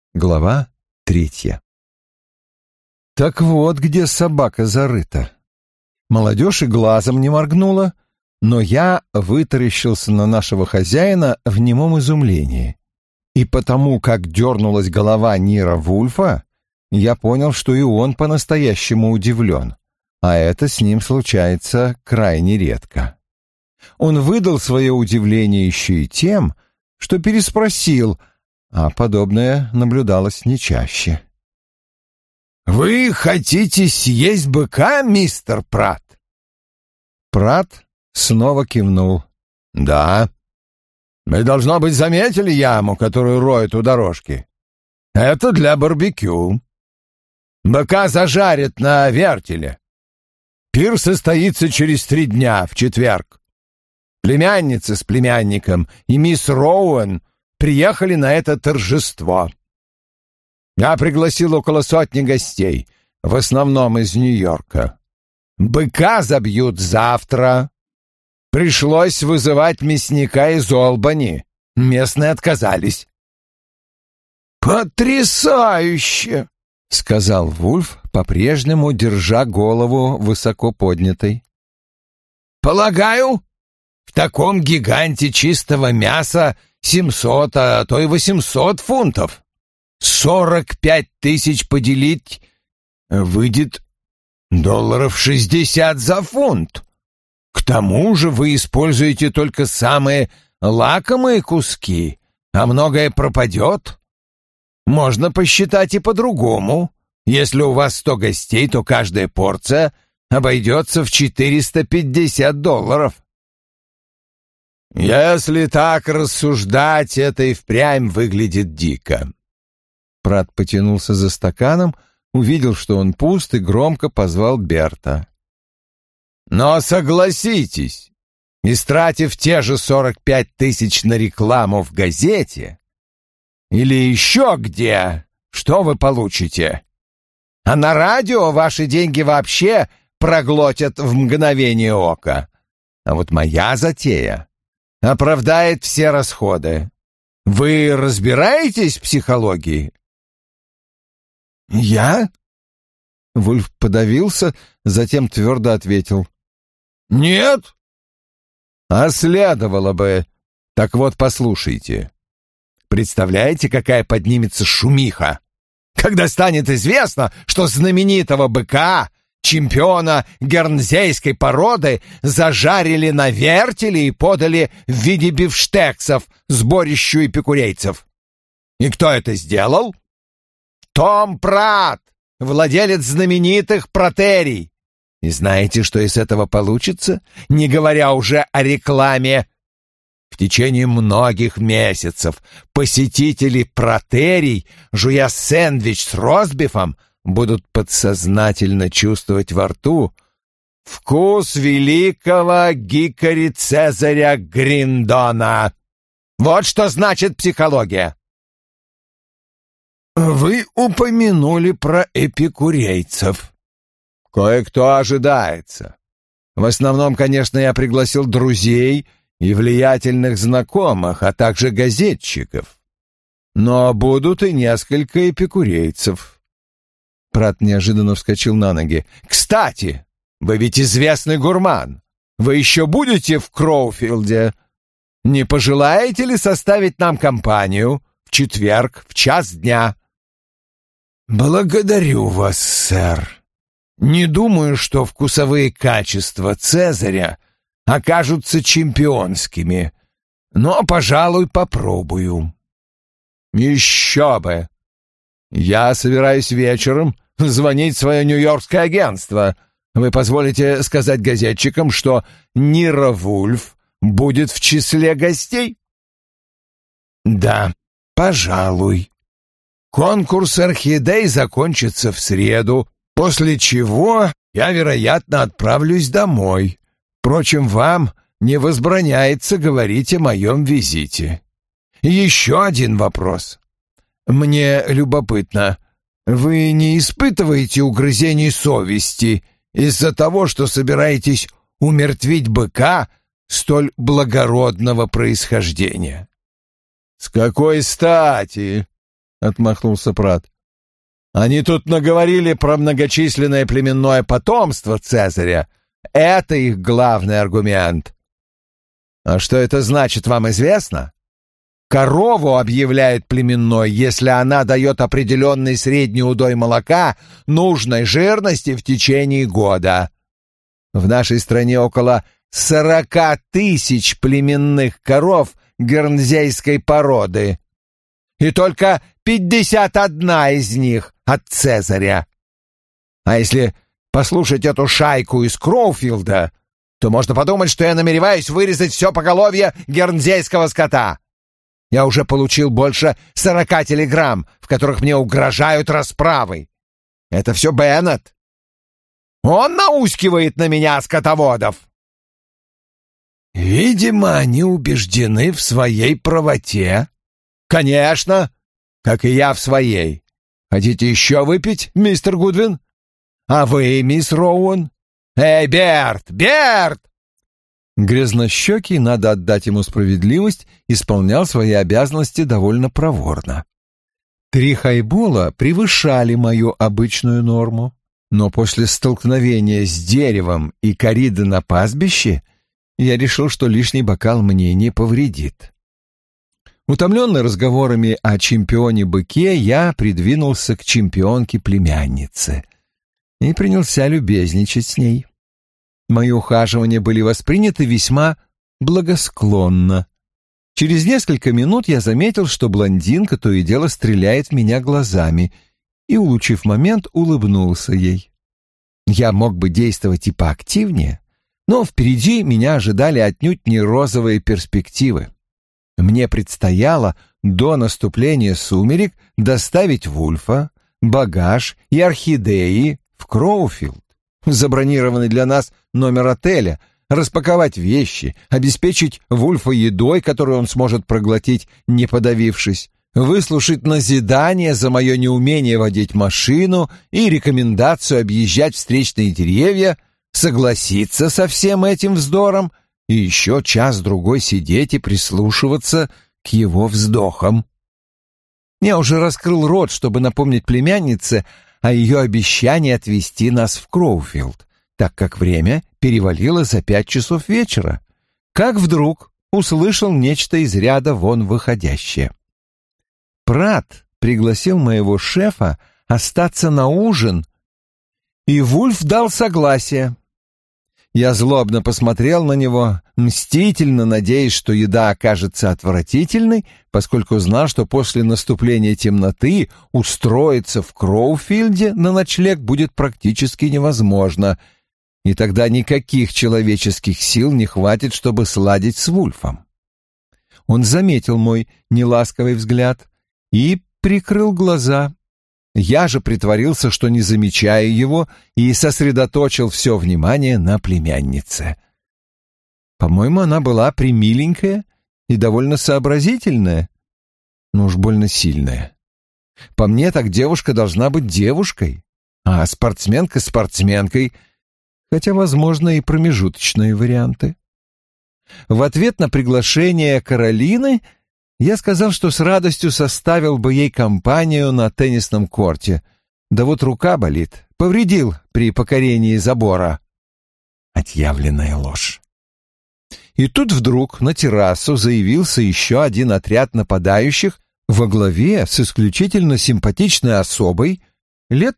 Глава 3. Так вот, где собака зарыта. Молодежь и глазом не моргнула, но я вытаращился на нашего хозяина в немом изумлении. И потому, как дернулась голова Ниро Вульфа, я понял, что и он по-настоящему удивлен, а это с ним случается крайне редко. Он выдал свое удивление еще и тем, что переспросил, а подобное наблюдалось не чаще. «Вы хотите съесть быка, мистер Пратт?» Пратт снова кивнул. «Да. Вы, должно быть, заметили яму, которую роют у дорожки? Это для барбекю. Быка зажарят на вертеле. Пир состоится через 3 дня, в четверг. Племянница с племянником и мисс Роуэн приехали на это торжество. Я пригласил около 100 гостей, в основном из Нью-Йорка. Быка забьют завтра. Пришлось вызывать мясника из Олбани. Местные отказались». «Потрясающе!» — сказал Вульф, по-прежнему держа голову высоко поднятой. «Полагаю, в таком гиганте чистого мяса 700, а то и 800 фунтов. 45 тысяч поделить выйдет $60 за фунт. К тому же вы используете только самые лакомые куски, а многое пропадет. Можно посчитать и по-другому. Если у вас 100 гостей, то каждая порция обойдется в $450. Если так рассуждать, это и впрямь выглядит дико». Пратт потянулся за стаканом, увидел, что он пуст, и громко позвал Берта. «Но согласитесь, истратив те же 45 тысяч на рекламу в газете или еще где, что вы получите? А на радио ваши деньги вообще проглотят в мгновение ока. А вот моя затея оправдает все расходы. Вы разбираетесь в психологии?» «Я?» Вульф подавился, затем твердо ответил. «Нет?» «А следовало бы. Так вот, послушайте. Представляете, какая поднимется шумиха, когда станет известно, что знаменитого быка, чемпиона гернзейской породы, зажарили на вертеле и подали в виде бифштексов сборищу эпикурейцев? И кто это сделал? Том Пратт, владелец знаменитых протерий. И знаете, что из этого получится, не говоря уже о рекламе? В течение многих месяцев посетители протерий, жуя сэндвич с ростбифом, будут подсознательно чувствовать во рту вкус великого Гикари Цезаря Гриндона. Вот что значит психология. Вы упомянули про эпикурейцев. Кое-кто ожидается. В основном, конечно, я пригласил друзей и влиятельных знакомых, а также газетчиков. Но будут и несколько эпикурейцев. Пратт неожиданно вскочил на ноги. «Кстати, вы ведь известный гурман. Вы еще будете в Кроуфилде? Не пожелаете ли составить нам компанию в четверг в 1:00 дня?» «Благодарю вас, сэр. Не думаю, что вкусовые качества Цезаря окажутся чемпионскими, но, пожалуй, попробую». «Еще бы! Я собираюсь вечером звонить в свое нью-йоркское агентство. Вы позволите сказать газетчикам, что Ниро Вульф будет в числе гостей?» «Да, пожалуй. Конкурс орхидей закончится в среду, после чего я, вероятно, отправлюсь домой. Впрочем, вам не возбраняется говорить о моем визите. Еще один вопрос. Мне любопытно, вы не испытываете угрызений совести из-за того, что собираетесь умертвить быка столь благородного происхождения?» «С какой стати?» — отмахнулся Прат. «Они тут наговорили про многочисленное племенное потомство Цезаря. Это их главный аргумент. А что это значит, вам известно? Корову объявляют племенной, если она дает определенный средний удой молока нужной жирности в течение года. В нашей стране около 40 тысяч племенных коров гернзейской породы, и только 51 из них от Цезаря. А если послушать эту шайку из Кроуфилда, то можно подумать, что я намереваюсь вырезать все поголовье гернзейского скота. Я уже получил больше 40 телеграмм, в которых мне угрожают расправой. Это все Беннет. Он наускивает на меня скотоводов». «Видимо, они убеждены в своей правоте». «Конечно, как и я в своей. Хотите еще выпить, мистер Гудвин? А вы, мисс Роуэн? Эй, Берт! Берт!» Грязнощекий, надо отдать ему справедливость, исполнял свои обязанности довольно проворно. 3 хайбола превышали мою обычную норму, но после столкновения с деревом и корриды на пастбище я решил, что лишний бокал мне не повредит. Утомленный разговорами о чемпионе-быке, я придвинулся к чемпионке-племяннице и принялся любезничать с ней. Мои ухаживания были восприняты весьма благосклонно. Через несколько минут я заметил, что блондинка то и дело стреляет в меня глазами, и, улучив момент, улыбнулся ей. Я мог бы действовать и поактивнее, но впереди меня ожидали отнюдь не розовые перспективы. Мне предстояло до наступления сумерек доставить Вульфа, багаж и орхидеи в Кроуфилд, забронированный для нас номер отеля, распаковать вещи, обеспечить Вульфа едой, которую он сможет проглотить, не подавившись, выслушать назидание за мое неумение водить машину и рекомендацию объезжать встречные деревья, согласиться со всем этим вздором и еще час-другой сидеть и прислушиваться к его вздохам. Я уже раскрыл рот, чтобы напомнить племяннице о ее обещании отвезти нас в Кроуфилд, так как время перевалило за 5 часов вечера, как вдруг услышал нечто из ряда вон выходящее. Прат пригласил моего шефа остаться на ужин, и Вульф дал согласие. Я злобно посмотрел на него, мстительно надеясь, что еда окажется отвратительной, поскольку знал, что после наступления темноты устроиться в Кроуфилде на ночлег будет практически невозможно, и тогда никаких человеческих сил не хватит, чтобы сладить с Вульфом. Он заметил мой неласковый взгляд и прикрыл глаза. Я же притворился, что не замечаю его, и сосредоточил все внимание на племяннице. По-моему, она была премиленькая и довольно сообразительная, но уж больно сильная. По мне, так девушка должна быть девушкой, а спортсменка спортсменкой, хотя, возможно, и промежуточные варианты. В ответ на приглашение Каролины я сказал, что с радостью составил бы ей компанию на теннисном корте. Да вот рука болит, повредил при покорении забора. Отъявленная ложь. И тут вдруг на террасу заявился еще один отряд нападающих во главе с исключительно симпатичной особой, лет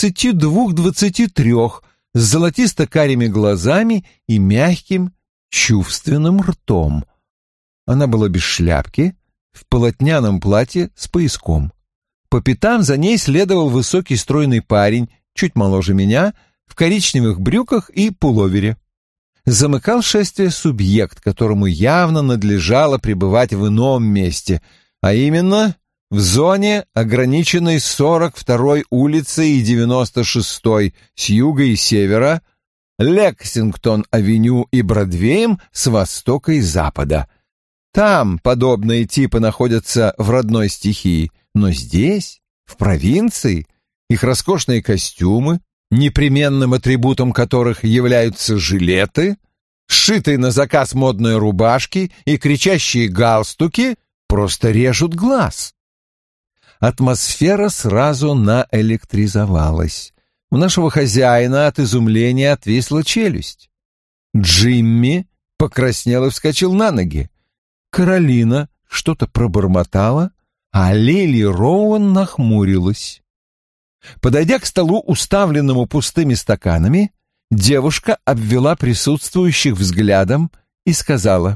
22-23, с золотисто-карими глазами и мягким, чувственным ртом. Она была без шляпки, в полотняном платье с пояском. По пятам за ней следовал высокий стройный парень, чуть моложе меня, в коричневых брюках и пуловере. Замыкал шествие субъект, которому явно надлежало пребывать в ином месте, а именно в зоне, ограниченной 42-й улицей и 96-й с юга и севера, Лексингтон-авеню и Бродвеем с востока и запада. Там подобные типы находятся в родной стихии, но здесь, в провинции, их роскошные костюмы, непременным атрибутом которых являются жилеты, сшитые на заказ модные рубашки и кричащие галстуки, просто режут глаз. Атмосфера сразу наэлектризовалась. У нашего хозяина от изумления отвисла челюсть. Джимми покраснел и вскочил на ноги. Каролина что-то пробормотала, а Лили Роуэн нахмурилась. Подойдя к столу, уставленному пустыми стаканами, девушка обвела присутствующих взглядом и сказала: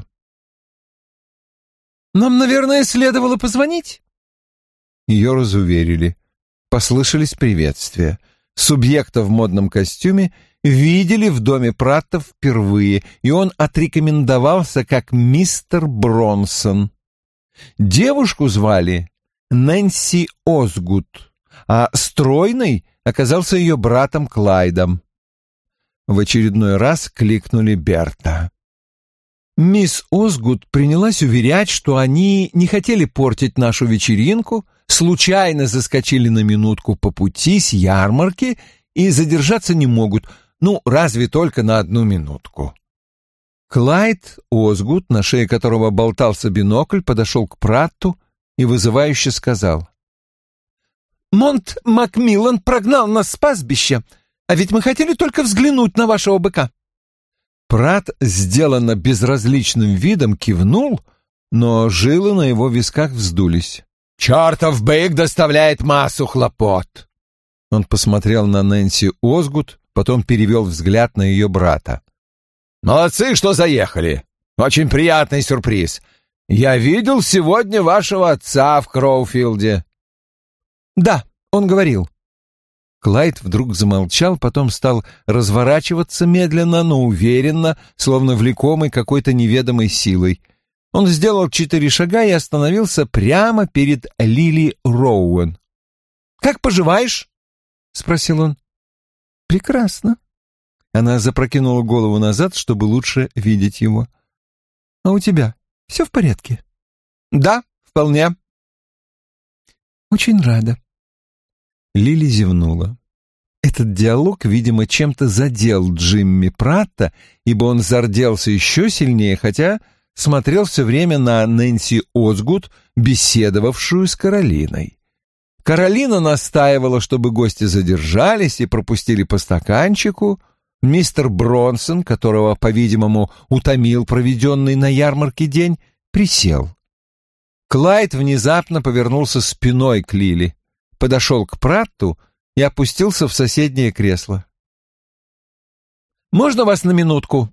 «Нам, наверное, следовало позвонить?» Ее разуверили. Послышались приветствия. Субъекта в модном костюме видели в доме Праттов впервые, и он отрекомендовался как мистер Бронсон. Девушку звали Нэнси Озгуд, а стройный оказался ее братом Клайдом. В очередной раз кликнули Берта. Мисс Озгуд принялась уверять, что они не хотели портить нашу вечеринку, случайно заскочили на минутку по пути с ярмарки и задержаться не могут, разве только на 1 минутку. Клайд Озгуд, на шее которого болтался бинокль, подошел к Пратту и вызывающе сказал: «Монт Макмиллан прогнал нас с пастбища, а ведь мы хотели только взглянуть на вашего быка». Пратт, сделанно безразличным видом, кивнул, но жилы на его висках вздулись. «Чертов бык доставляет массу хлопот!» Он посмотрел на Нэнси Озгуд, потом перевел взгляд на ее брата. «Молодцы, что заехали! Очень приятный сюрприз! Я видел сегодня вашего отца в Кроуфилде». «Да, он говорил». Клайд вдруг замолчал, потом стал разворачиваться медленно, но уверенно, словно влекомый какой-то неведомой силой. Он сделал 4 шага и остановился прямо перед Лили Роуэн. «Как поживаешь?» — спросил он. «Прекрасно». Она запрокинула голову назад, чтобы лучше видеть его. «А у тебя все в порядке?» «Да, вполне». «Очень рада». Лили зевнула. Этот диалог, видимо, чем-то задел Джимми Пратта, ибо он зарделся еще сильнее, хотя смотрел все время на Нэнси Озгуд, беседовавшую с Каролиной. Каролина настаивала, чтобы гости задержались и пропустили по стаканчику. Мистер Бронсон, которого, по-видимому, утомил проведенный на ярмарке день, присел. Клайд внезапно повернулся спиной к Лили, подошел к Пратту и опустился в соседнее кресло. «Можно вас на минутку?»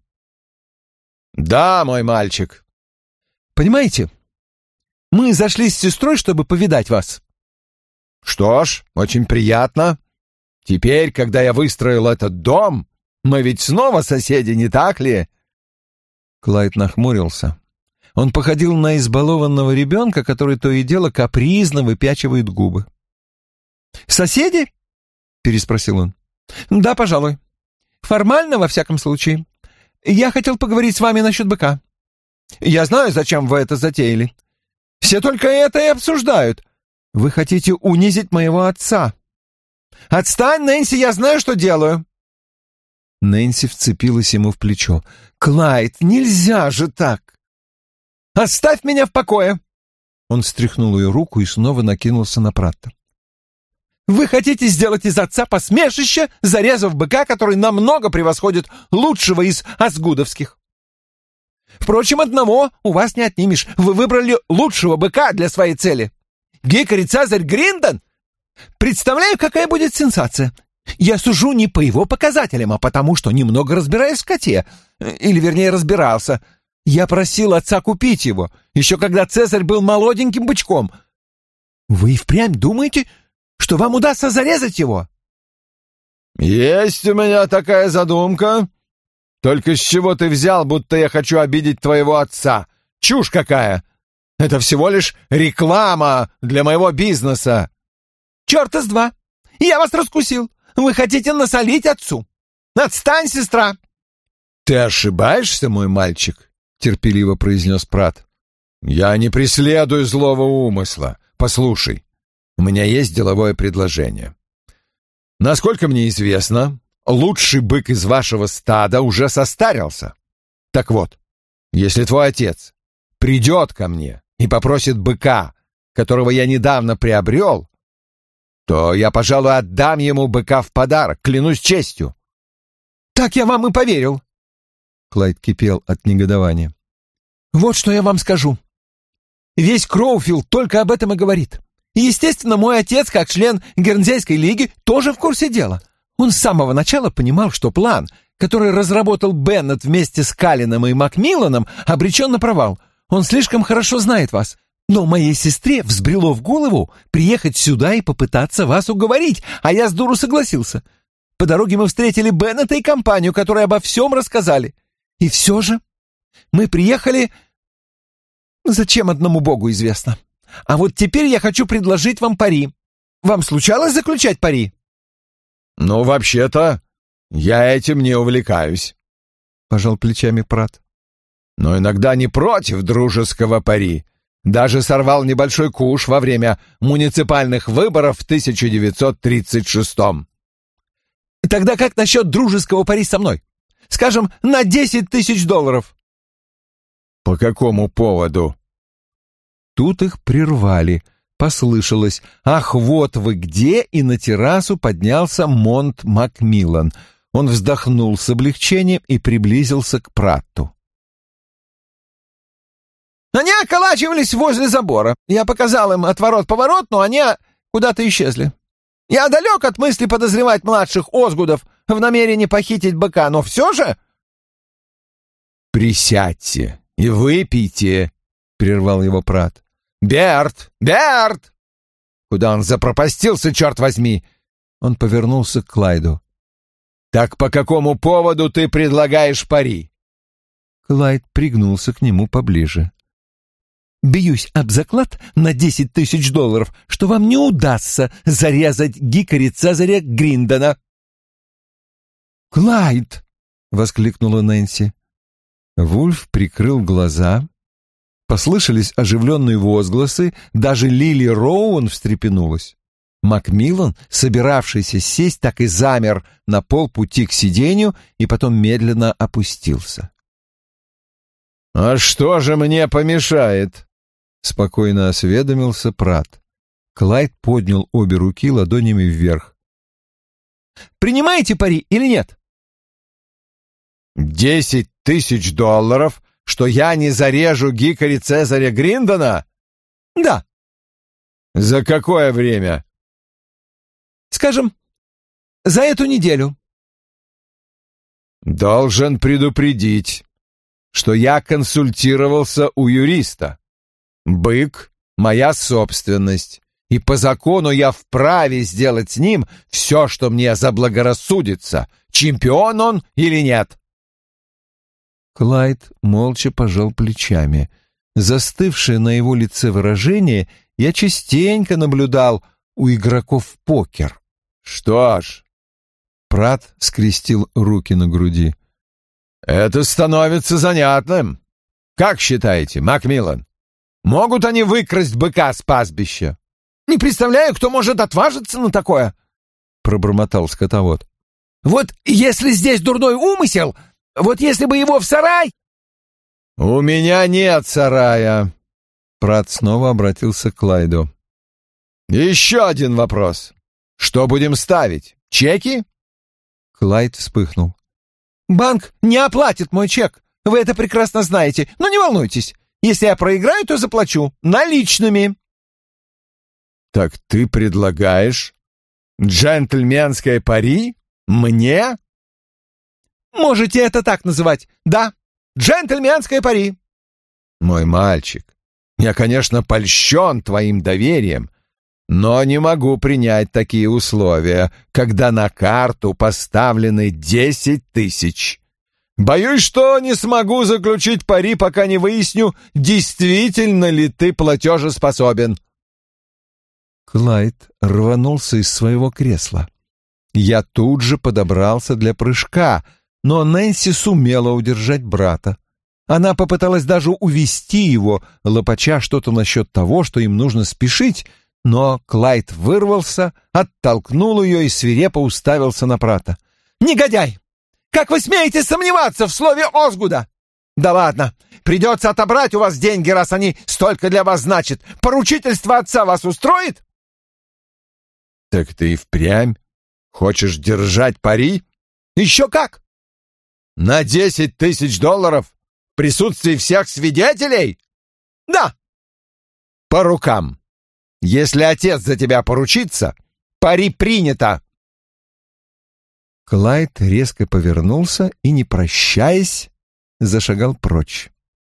«Да, мой мальчик». «Понимаете, мы зашли с сестрой, чтобы повидать вас». «Что ж, очень приятно. Теперь, когда я выстроил этот дом, мы ведь снова соседи, не так ли?» Клайд нахмурился. Он походил на избалованного ребенка, который то и дело капризно выпячивает губы. «Соседи?» — переспросил он. «Да, пожалуй. Формально, во всяком случае. Я хотел поговорить с вами насчет быка. Я знаю, зачем вы это затеяли. Все только это и обсуждают. Вы хотите унизить моего отца. Отстань, Нэнси, я знаю, что делаю». Нэнси вцепилась ему в плечо. «Клайд, нельзя же так!» «Оставь меня в покое!» Он стряхнул ее руку и снова накинулся на Пратта. «Вы хотите сделать из отца посмешище, зарезав быка, который намного превосходит лучшего из озгудовских. Впрочем, одного у вас не отнимешь. Вы выбрали лучшего быка для своей цели. Гикари Цезарь Гриндон? Представляю, какая будет сенсация. Я сужу не по его показателям, а потому, что немного разбираюсь в скоте. Или, вернее, разбирался. Я просил отца купить его, еще когда Цезарь был молоденьким бычком. Вы и впрямь думаете, что вам удастся зарезать его?» «Есть у меня такая задумка. Только с чего ты взял, будто я хочу обидеть твоего отца? Чушь какая! Это всего лишь реклама для моего бизнеса». «Черта с два! Я вас раскусил! Вы хотите насолить отцу! Отстань, сестра!» «Ты ошибаешься, мой мальчик», — терпеливо произнес Пратт. «Я не преследую злого умысла. Послушай, у меня есть деловое предложение. Насколько мне известно, лучший бык из вашего стада уже состарился. Так вот, если твой отец придет ко мне и попросит быка которого я недавно приобрел, то я, пожалуй, отдам ему быка в подарок, клянусь честью». «Так я вам и поверил». Клайд кипел от негодования. «Вот что я вам скажу. Весь Кроуфилд только об этом и говорит. И, естественно, мой отец, как член Гернзейской лиги, тоже в курсе дела. Он с самого начала понимал, что план, который разработал Беннет вместе с Каллином и Макмилланом, обречен на провал. Он слишком хорошо знает вас. Но моей сестре взбрело в голову приехать сюда и попытаться вас уговорить, а я с дуру согласился. По дороге мы встретили Беннета и компанию, которые обо всем рассказали. И все же мы приехали... Зачем одному богу известно. А вот теперь я хочу предложить вам пари. Вам случалось заключать пари?» «Ну, вообще-то, я этим не увлекаюсь», — пожал плечами Пратт. «Но иногда не против дружеского пари. Даже сорвал небольшой куш во время муниципальных выборов в 1936-м». «Тогда как насчет дружеского пари со мной? Скажем, на $10 000. «По какому поводу?» Тут их прервали. Послышалось: «Ах, вот вы где!» И на террасу поднялся Монт Макмиллан. Он вздохнул с облегчением и приблизился к Пратту. «Они околачивались возле забора. Я показал им отворот-поворот, но они куда-то исчезли. Я далек от мысли подозревать младших Озгудов в намерении похитить быка, но все же...» «Присядьте и выпейте», — прервал его Пратт. «Берт! Берт! Куда он запропастился, черт возьми?» Он повернулся к Клайду. «Так по какому поводу ты предлагаешь пари?» Клайд пригнулся к нему поближе. «Бьюсь об заклад на $10 000, что вам не удастся зарезать Гикари Цезаря Гриндона». «Клайд!» — воскликнула Нэнси. Вульф прикрыл глаза. Послышались оживленные возгласы, даже Лили Роуэн встрепенулась. Макмиллан, собиравшийся сесть, так и замер на полпути к сиденью и потом медленно опустился. «А что же мне помешает?» — спокойно осведомился Пратт. Клайд поднял обе руки ладонями вверх. «Принимаете пари или нет?» $10 000, что я не зарежу Гикари Цезаря Гриндона?» «Да». «За какое время?» «Скажем, за эту неделю». «Должен предупредить, что я консультировался у юриста. Бык — моя собственность, и по закону я вправе сделать с ним все, что мне заблагорассудится, чемпион он или нет». Клайд молча пожал плечами. Застывшее на его лице выражение я частенько наблюдал у игроков в покер. «Что ж...» — Пратт скрестил руки на груди. «Это становится занятным. Как считаете, Макмиллан, могут они выкрасть быка с пастбища?» «Не представляю, кто может отважиться на такое», — пробормотал скотовод. «Вот если здесь дурной умысел, вот если бы его в сарай...» «У меня нет сарая», — Пратт снова обратился к Клайду. «Еще один вопрос. Что будем ставить? Чеки?» Клайд вспыхнул. «Банк не оплатит мой чек, вы это прекрасно знаете, но не волнуйтесь, если я проиграю, то заплачу наличными». «Так ты предлагаешь джентльменское пари мне?» «Можете это так называть. Да, джентльменское пари». «Мой мальчик, я, конечно, польщен твоим доверием, но не могу принять такие условия, когда на карту поставлены 10 000. Боюсь, что не смогу заключить пари, пока не выясню, действительно ли ты платежеспособен». Клайд рванулся из своего кресла. Я тут же подобрался для прыжка, но Нэнси сумела удержать брата. Она попыталась даже увести его, лопача что-то насчет того, что им нужно спешить, но Клайд вырвался, оттолкнул ее и свирепо уставился на Пратта. «Негодяй! Как вы смеете сомневаться в слове Озгуда? Да ладно, придется отобрать у вас деньги, раз они столько для вас значат. Поручительство отца вас устроит? Так ты и впрямь хочешь держать пари? Еще как! На $10 000 в присутствии всех свидетелей? Да. По рукам. Если отец за тебя поручится, пари принято. Клайд резко повернулся и, не прощаясь, зашагал прочь.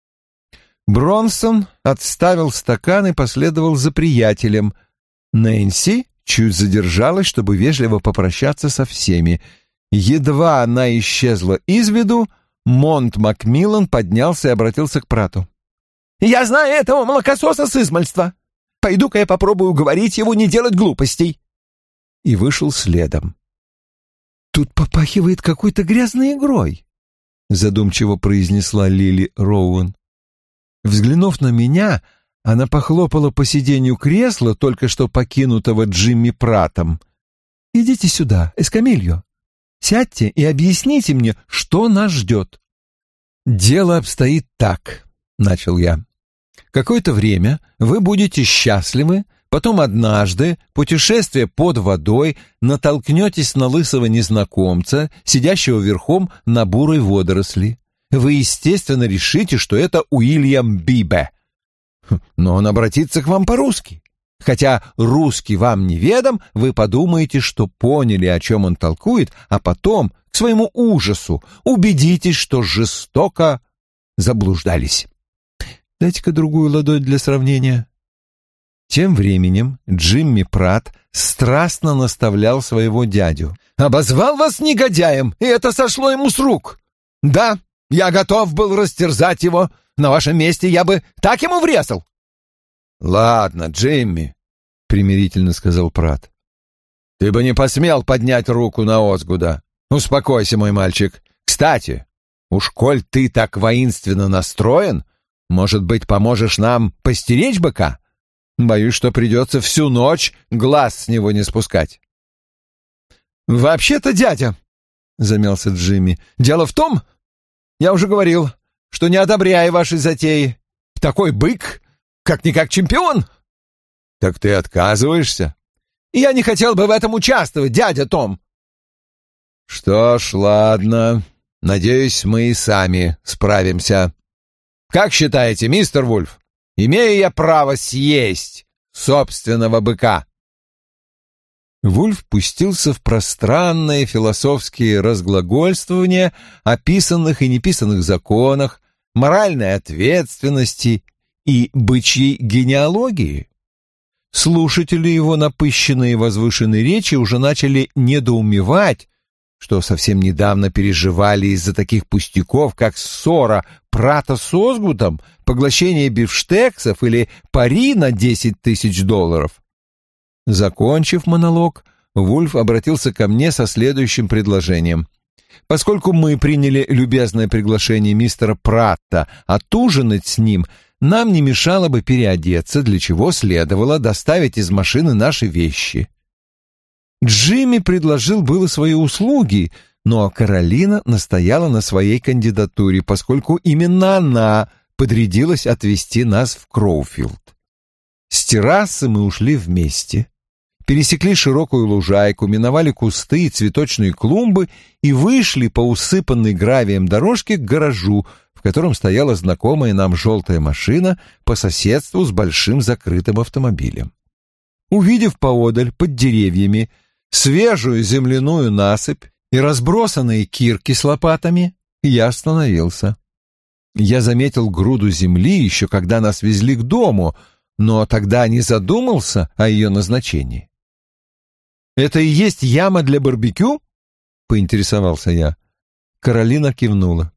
Бронсон отставил стакан и последовал за приятелем. Нэнси чуть задержалась, чтобы вежливо попрощаться со всеми. Едва она исчезла из виду, Монт Макмиллан поднялся и обратился к Прату. «Я знаю этого молокососа с измальства. Пойду-ка я попробую уговорить его не делать глупостей». И вышел следом. «Тут попахивает какой-то грязной игрой», — задумчиво произнесла Лили Роуэн. Взглянув на меня, она похлопала по сиденью кресла, только что покинутого Джимми Пратом. «Идите сюда, Эскамильо. Сядьте и объясните мне, что нас ждет». «Дело обстоит так», — начал я. «Какое-то время вы будете счастливы, потом однажды, путешествуя под водой, натолкнетесь на лысого незнакомца, сидящего верхом на бурой водоросли. Вы, естественно, решите, что это Уильям Бибе. Но он обратится к вам по-русски. Хотя русский вам неведом, вы подумаете, что поняли, о чем он толкует, а потом, к своему ужасу, убедитесь, что жестоко заблуждались. Дайте-ка другую ладонь для сравнения». Тем временем Джимми Пратт страстно наставлял своего дядю. «Обозвал вас негодяем, и это сошло ему с рук. Да, я готов был растерзать его. На вашем месте я бы так ему врезал». «Ладно, Джимми», — примирительно сказал Пратт. «Ты бы не посмел поднять руку на Озгуда. Успокойся, мой мальчик. Кстати, уж коль ты так воинственно настроен, может быть, поможешь нам постеречь быка? Боюсь, что придется всю ночь глаз с него не спускать». «Вообще-то, дядя», — замялся Джимми, — «дело в том, я уже говорил, что не одобряю вашей затеи. Такой бык, как-никак чемпион». «Так ты отказываешься?» «Я не хотел бы в этом участвовать, дядя Том». «Что ж, ладно. Надеюсь, мы и сами справимся. Как считаете, мистер Вульф, имею я право съесть собственного быка?» Вульф пустился в пространные философские разглагольствования о писанных и неписанных законах, моральной ответственности и бычьей генеалогии. Слушатели его напыщенной и возвышенной речи уже начали недоумевать, что совсем недавно переживали из-за таких пустяков, как ссора Пратта с Озгутом, поглощение бифштексов или пари на $10 000. Закончив монолог, Вульф обратился ко мне со следующим предложением. Поскольку мы приняли любезное приглашение мистера Пратта отужинать с ним, нам не мешало бы переодеться, для чего следовало доставить из машины наши вещи. Джимми предложил было свои услуги, но Каролина настояла на своей кандидатуре, поскольку именно она подрядилась отвезти нас в Кроуфилд. С террасы мы ушли вместе, пересекли широкую лужайку, миновали кусты и цветочные клумбы и вышли по усыпанной гравием дорожке к гаражу, в котором стояла знакомая нам желтая машина по соседству с большим закрытым автомобилем. Увидев поодаль, под деревьями, свежую земляную насыпь и разбросанные кирки с лопатами, я остановился. Я заметил груду земли еще когда нас везли к дому, но тогда не задумался о ее назначении. «Это и есть яма для барбекю?» — поинтересовался я. Каролина кивнула.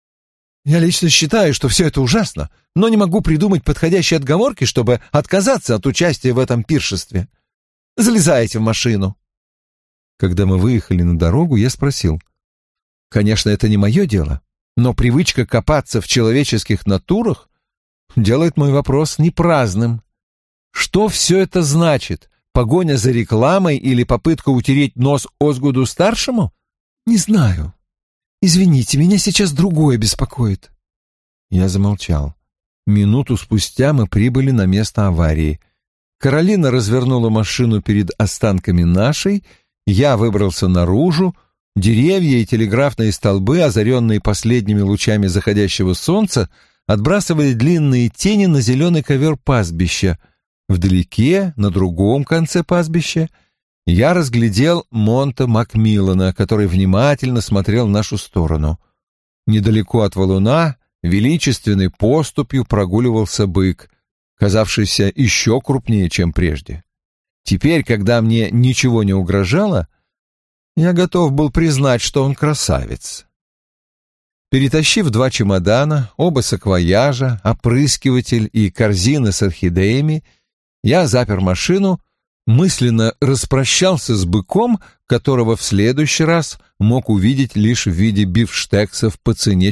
«Я лично считаю, что все это ужасно, но не могу придумать подходящей отговорки, чтобы отказаться от участия в этом пиршестве. Залезайте в машину». Когда мы выехали на дорогу, я спросил. «Конечно, это не мое дело, но привычка копаться в человеческих натурах делает мой вопрос непраздным. Что все это значит? Погоня за рекламой или попытка утереть нос Озгуду-старшему? Не знаю. Извините, меня сейчас другое беспокоит. Я замолчал. Минуту спустя мы прибыли на место аварии. Каролина развернула машину перед останками нашей, я выбрался наружу. Деревья и телеграфные столбы, озаренные последними лучами заходящего солнца, отбрасывали длинные тени на зеленый ковер пастбища. Вдалеке, на другом конце пастбища, я разглядел Монта Макмиллана, который внимательно смотрел в нашу сторону. Недалеко от валуна величественной поступью прогуливался бык, казавшийся еще крупнее, чем прежде. Теперь, когда мне ничего не угрожало, я готов был признать, что он красавец. Перетащив 2 чемодана, оба саквояжа, опрыскиватель и корзины с орхидеями, я запер машину, мысленно распрощался с быком, которого в следующий раз мог увидеть лишь в виде бифштексов по цене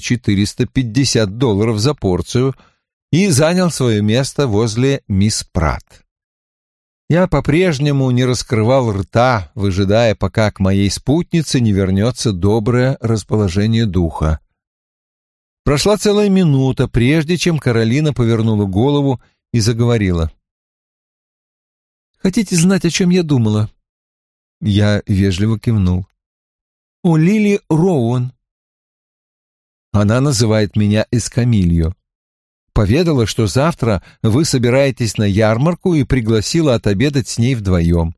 $450 за порцию, и занял свое место возле мисс Пратт. Я по-прежнему не раскрывал рта, выжидая, пока к моей спутнице не вернется доброе расположение духа. Прошла целая минута, прежде чем Каролина повернула голову и заговорила. «Хотите знать, о чем я думала?» Я вежливо кивнул. «О Лили Роуэн». Она называет меня Эскамильо. Поведала, что завтра вы собираетесь на ярмарку, и пригласила отобедать с ней вдвоем.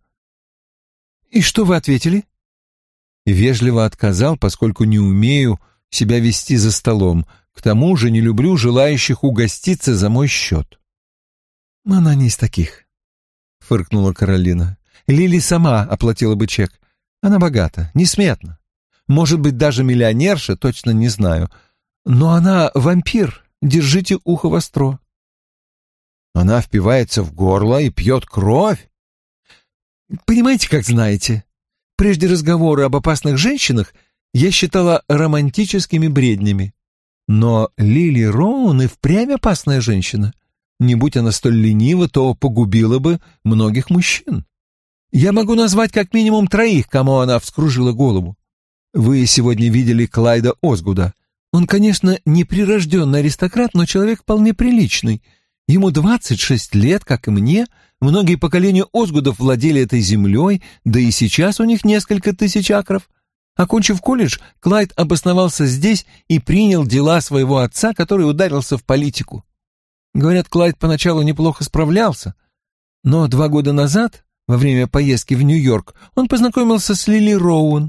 «И что вы ответили?» Вежливо отказал, поскольку не умею себя вести за столом. К тому же не люблю желающих угоститься за мой счет. «Она не из таких», — фыркнула Каролина. «Лили сама оплатила бы чек. Она богата, несметно. Может быть, даже миллионерша, точно не знаю. Но она вампир. Держите ухо востро». «Она впивается в горло и пьет кровь?» «Понимаете, как знаете. Прежде разговоры об опасных женщинах я считала романтическими бреднями. Но Лили Роуэн и впрямь опасная женщина. Не будь она столь ленива, то погубила бы многих мужчин. Я могу назвать как минимум 3, кому она вскружила голову. Вы сегодня видели Клайда Озгуда. Он, конечно, не прирожденный аристократ, но человек вполне приличный. Ему 26 лет, как и мне. Многие поколения Озгудов владели этой землей, да и сейчас у них несколько тысяч акров. Окончив колледж, Клайд обосновался здесь и принял дела своего отца, который ударился в политику. Говорят, Клайд поначалу неплохо справлялся, но 2 года назад, во время поездки в Нью-Йорк, он познакомился с Лили Роуэн.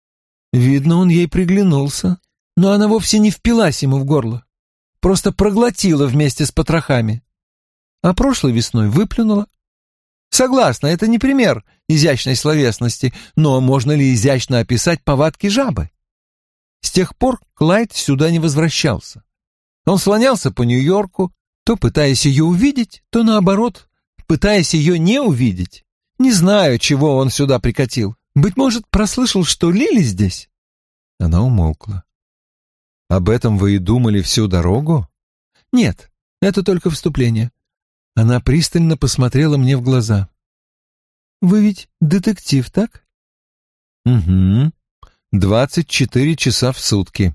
Видно, он ей приглянулся. Но она вовсе не впилась ему в горло, просто проглотила вместе с потрохами. А прошлой весной выплюнула. Согласна, это не пример изящной словесности, но можно ли изящно описать повадки жабы? С тех пор Клайд сюда не возвращался. Он слонялся по Нью-Йорку, то пытаясь ее увидеть, то наоборот, пытаясь ее не увидеть. Не знаю, чего он сюда прикатил. Быть может, прослышал, что Лили здесь? Она умолкла. «Об этом вы и думали всю дорогу?» «Нет, это только вступление». Она пристально посмотрела мне в глаза. «Вы ведь детектив, так?» «Угу. 24 часа в сутки».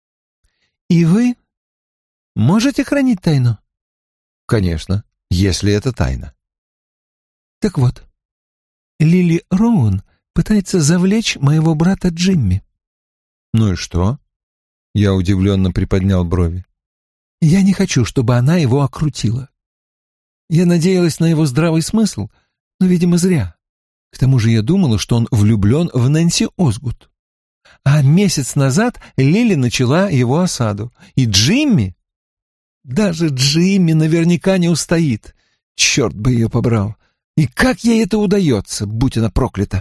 «И вы можете хранить тайну?» «Конечно, если это тайна». «Так вот, Лили Роуэн пытается завлечь моего брата Джимми». «Ну и что?» Я удивленно приподнял брови. «Я не хочу, чтобы она его окрутила. Я надеялась на его здравый смысл, но, видимо, зря. К тому же я думала, что он влюблен в Нэнси Озгуд. А месяц назад Лили начала его осаду. И Джимми... Даже Джимми наверняка не устоит. Черт бы ее побрал. И как ей это удается, будь она проклята?»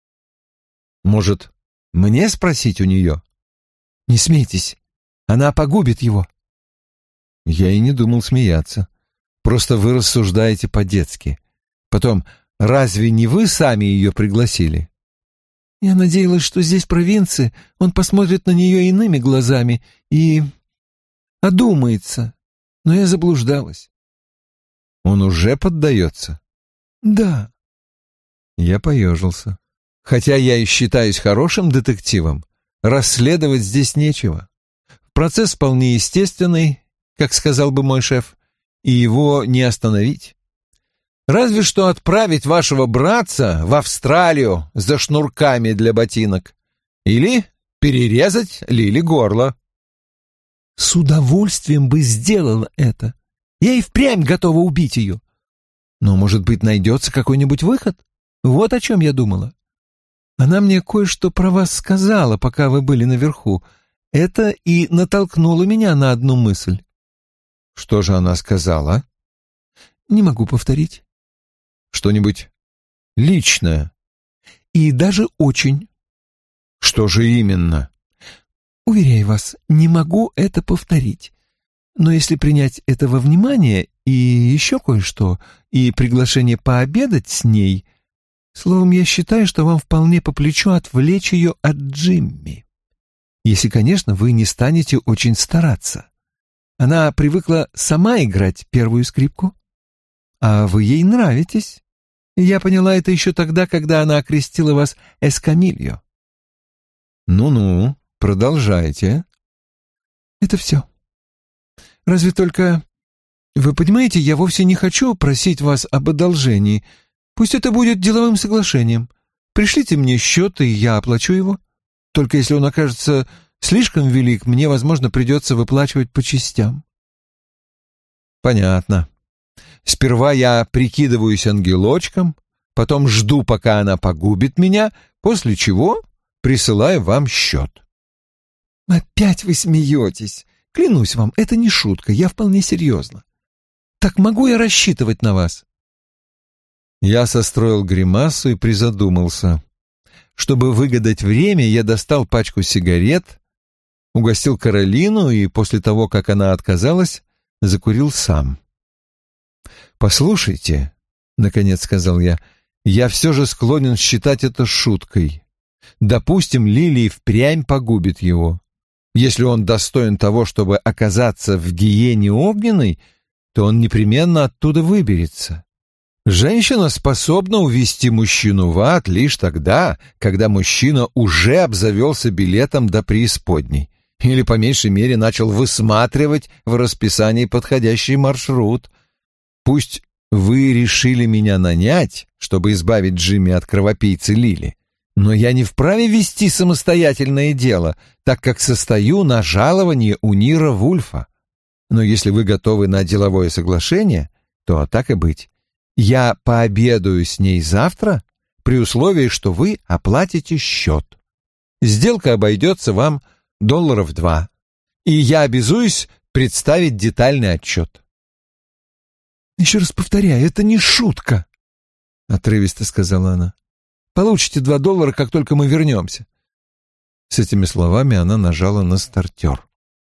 «Может, мне спросить у нее?» «Не смейтесь, она погубит его». Я и не думал смеяться. Просто вы рассуждаете по-детски. Потом, разве не вы сами ее пригласили? Я надеялась, что здесь, в провинции, он посмотрит на нее иными глазами и одумается, но я заблуждалась. Он уже поддается? Да. Я поежился. Хотя я и считаюсь хорошим детективом, расследовать здесь нечего. Процесс вполне естественный. как сказал бы мой шеф, и его не остановить. Разве что отправить вашего братца в Австралию за шнурками для ботинок или перерезать Лили горло. С удовольствием бы сделала это. Я и впрямь готова убить ее. Но, может быть, найдется какой-нибудь выход? Вот о чем я думала. Она мне кое-что про вас сказала, пока вы были наверху. Это и натолкнуло меня на одну мысль. Что же она сказала? Не могу повторить. Что-нибудь личное? И даже очень. Что же именно? Уверяю вас, не могу это повторить. Но если принять это во внимание и еще кое-что, и приглашение пообедать с ней, словом, я считаю, что вам вполне по плечу отвлечь ее от Джимми. Если, конечно, вы не станете очень стараться. Она привыкла сама играть первую скрипку, а вы ей нравитесь. Я поняла это еще тогда, когда она окрестила вас Эскамильо. Ну-ну, продолжайте. Это все. Разве только... Вы понимаете, я вовсе не хочу просить вас об одолжении. Пусть это будет деловым соглашением. Пришлите мне счет, и я оплачу его. Только если он окажется слишком велик, мне, возможно, придется выплачивать по частям. Понятно. Сперва я прикидываюсь ангелочком, потом жду, пока она погубит меня, после чего присылаю вам счет. Опять вы смеетесь. Клянусь вам, это не шутка, я вполне серьезно. Так могу я рассчитывать на вас? Я состроил гримасу и призадумался. Чтобы выгадать время, я достал пачку сигарет, угостил Каролину и после того, как она отказалась, закурил сам. «Послушайте», — наконец сказал я все же склонен считать это шуткой. Допустим, Лили впрямь погубит его. Если он достоин того, чтобы оказаться в гиене огненной, то он непременно оттуда выберется. Женщина способна увести мужчину в ад лишь тогда, когда мужчина уже обзавелся билетом до преисподней или, по меньшей мере, начал высматривать в расписании подходящий маршрут. Пусть вы решили меня нанять, чтобы избавить Джимми от кровопийцы Лили, но я не вправе вести самостоятельное дело, так как состою на жаловании у Нира Вульфа. Но если вы готовы на деловое соглашение, то так и быть. Я пообедаю с ней завтра, при условии, что вы оплатите счет. Сделка обойдется вам $2, и я обязуюсь представить детальный отчет. «Еще раз повторяю, это не шутка», — отрывисто сказала она. «Получите $2, как только мы вернемся». С этими словами она нажала на стартер.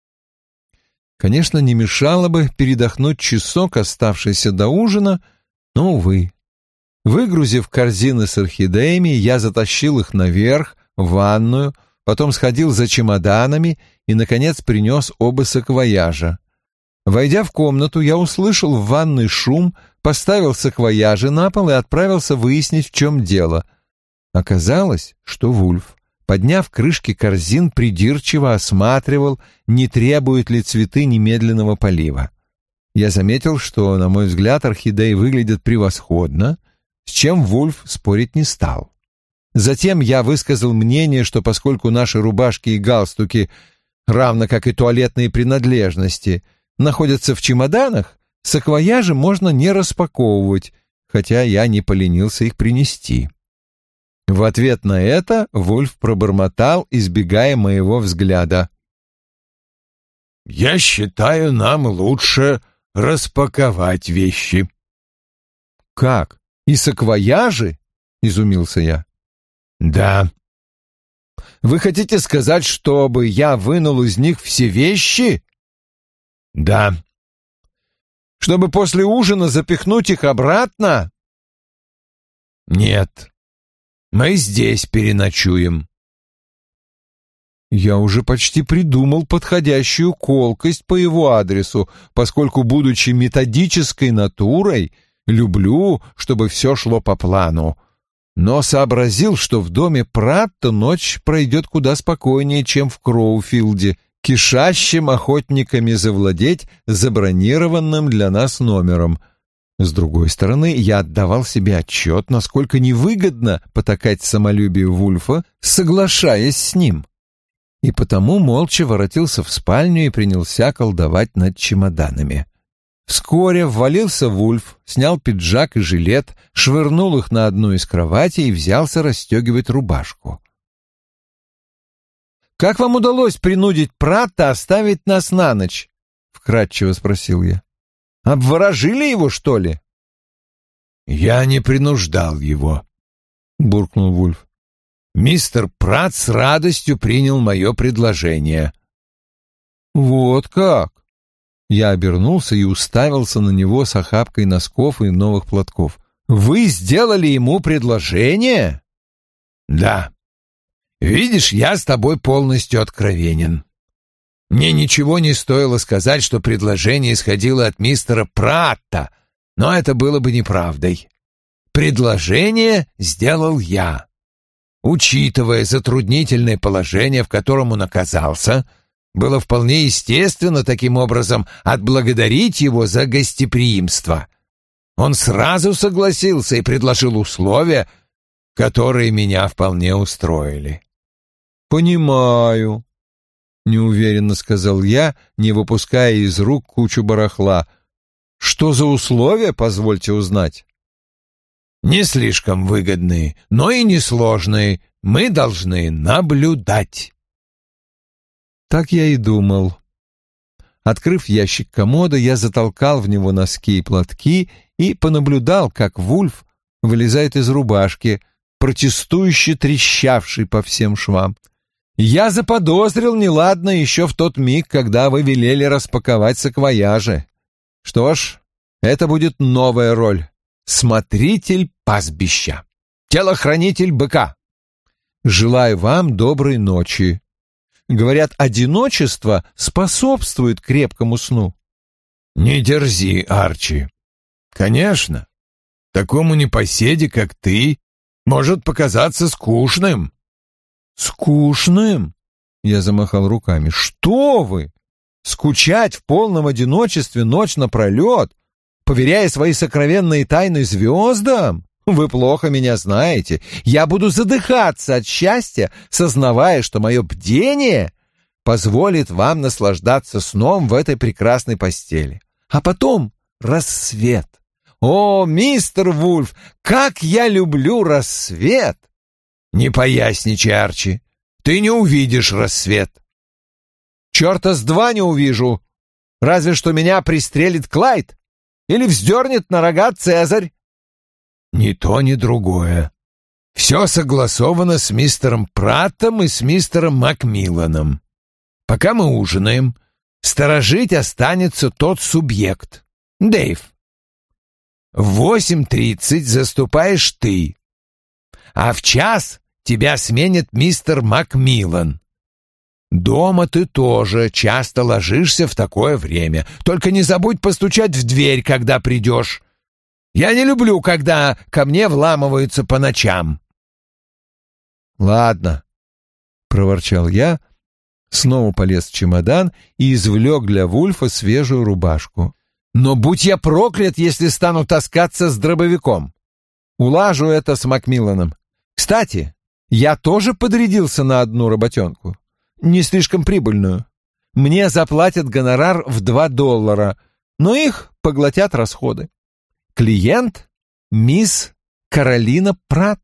Конечно, не мешало бы передохнуть часок, оставшийся до ужина, но, увы. Выгрузив корзины с орхидеями, я затащил их наверх, в ванную, потом сходил за чемоданами и, наконец, принес оба саквояжа. Войдя в комнату, я услышал в ванной шум, поставил саквояжи на пол и отправился выяснить, в чем дело. Оказалось, что Вульф, подняв крышки корзин, придирчиво осматривал, не требуют ли цветы немедленного полива. Я заметил, что, на мой взгляд, орхидеи выглядят превосходно, с чем Вульф спорить не стал. Затем я высказал мнение, что поскольку наши рубашки и галстуки, равно как и туалетные принадлежности, находятся в чемоданах, саквояжи можно не распаковывать, хотя я не поленился их принести. В ответ на это Вульф пробормотал, избегая моего взгляда. «Я считаю, нам лучше распаковать вещи». «Как? И саквояжи?» — изумился я. «Да». «Вы хотите сказать, чтобы я вынул из них все вещи?» «Да». «Чтобы после ужина запихнуть их обратно?» «Нет. Мы здесь переночуем». Я уже почти придумал подходящую колкость по его адресу, поскольку, будучи методической натурой, люблю, чтобы все шло по плану. Но сообразил, что в доме Пратта ночь пройдет куда спокойнее, чем в Кроуфилде, кишащим охотниками завладеть забронированным для нас номером. С другой стороны, я отдавал себе отчет, насколько невыгодно потакать самолюбию Вульфа, соглашаясь с ним. И потому молча воротился в спальню и принялся колдовать над чемоданами. Вскоре ввалился Вульф, снял пиджак и жилет, швырнул их на одну из кроватей и взялся расстегивать рубашку. «Как вам удалось принудить Пратта оставить нас на ночь?» — вкратчиво спросил я. «Обворожили его, что ли?» «Я не принуждал его», — буркнул Вульф. «Мистер Пратт с радостью принял мое предложение». «Вот как?» Я обернулся и уставился на него с охапкой носков и новых платков. «Вы сделали ему предложение?» «Да. Видишь, я с тобой полностью откровенен. Мне ничего не стоило сказать, что предложение исходило от мистера Пратта, но это было бы неправдой. Предложение сделал я. Учитывая затруднительное положение, в котором он оказался, было вполне естественно таким образом отблагодарить его за гостеприимство. Он сразу согласился и предложил условия, которые меня вполне устроили». «Понимаю», — неуверенно сказал я, не выпуская из рук кучу барахла. «Что за условия, позвольте узнать?» «Не слишком выгодные, но и несложные. Мы должны наблюдать». Так я и думал. Открыв ящик комода, я затолкал в него носки и платки и понаблюдал, как Вульф вылезает из рубашки, протестующе трещавший по всем швам. Я заподозрил неладное еще в тот миг, когда вы велели распаковать саквояжи. Что ж, это будет новая роль. Смотритель пастбища. Телохранитель быка. Желаю вам доброй ночи. Говорят, одиночество способствует крепкому сну. «Не дерзи, Арчи. Конечно, такому непоседе, как ты, может показаться скучным». «Скучным?» — я замахал руками. «Что вы? Скучать в полном одиночестве ночь напролет, поверяя свои сокровенные тайны звездам? Вы плохо меня знаете. Я буду задыхаться от счастья, сознавая, что мое бдение позволит вам наслаждаться сном в этой прекрасной постели. А потом рассвет. О, мистер Вульф, как я люблю рассвет!» «Не поясничай, Арчи. Ты не увидишь рассвет». «Черта с два не увижу. Разве что меня пристрелит Клайд или вздернет на рога Цезарь». «Ни то, ни другое. Все согласовано с мистером Праттом и с мистером Макмилланом. Пока мы ужинаем, сторожить останется тот субъект, Дэйв. В 8:30 заступаешь ты, а в час тебя сменит мистер Макмиллан. Дома ты тоже часто ложишься в такое время. Только не забудь постучать в дверь, когда придешь. Я не люблю, когда ко мне вламываются по ночам». «Ладно», — проворчал я, снова полез в чемодан и извлек для Вульфа свежую рубашку. «Но будь я проклят, если стану таскаться с дробовиком. Улажу это с Макмилланом. Кстати, я тоже подрядился на одну работенку. Не слишком прибыльную. Мне заплатят гонорар в $2, но их поглотят расходы. Клиент — мисс Каролина Пратт».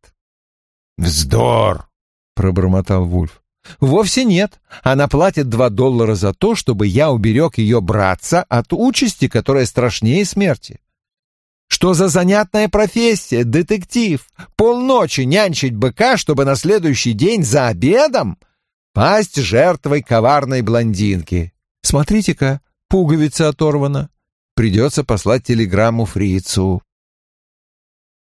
«Вздор!» — пробормотал Вульф. «Вовсе нет. Она платит $2 за то, чтобы я уберег ее братца от участи, которая страшнее смерти. Что за занятная профессия, детектив? Полночи нянчить быка, чтобы на следующий день за обедом пасть жертвой коварной блондинки. Смотрите-ка, пуговица оторвана. Придется послать телеграмму фрицу».